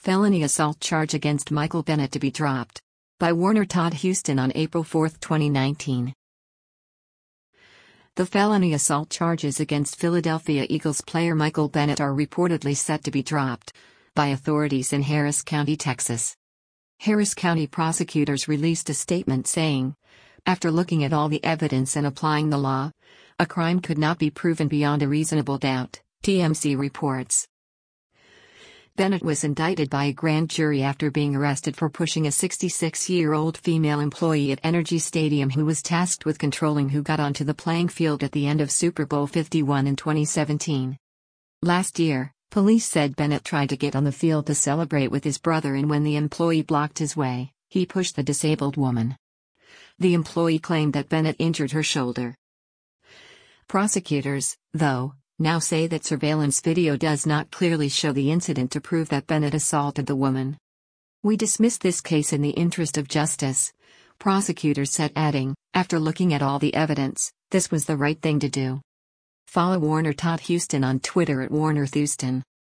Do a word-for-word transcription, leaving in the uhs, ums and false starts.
Felony assault charge against Michael Bennett to be dropped. By Warner Todd Huston on April fourth, twenty nineteen. The felony assault charges against Philadelphia Eagles player Michael Bennett are reportedly set to be dropped by authorities in Harris County, Texas. Harris County prosecutors released a statement saying, "After looking at all the evidence and applying the law, a crime could not be proven beyond a reasonable doubt," T M Z reports. Bennett was indicted by a grand jury after being arrested for pushing a sixty-six-year-old female employee at Energy Stadium who was tasked with controlling who got onto the playing field at the end of Super Bowl fifty-one in twenty seventeen. Last year, police said Bennett tried to get on the field to celebrate with his brother, and when the employee blocked his way, he pushed the disabled woman. The employee claimed that Bennett injured her shoulder. Prosecutors, though, now say that surveillance video does not clearly show the incident to prove that Bennett assaulted the woman. "We dismiss this case in the interest of justice," prosecutors said, adding, "After looking at all the evidence, this was the right thing to do." Follow Warner Todd Huston on Twitter at Warner Thuston.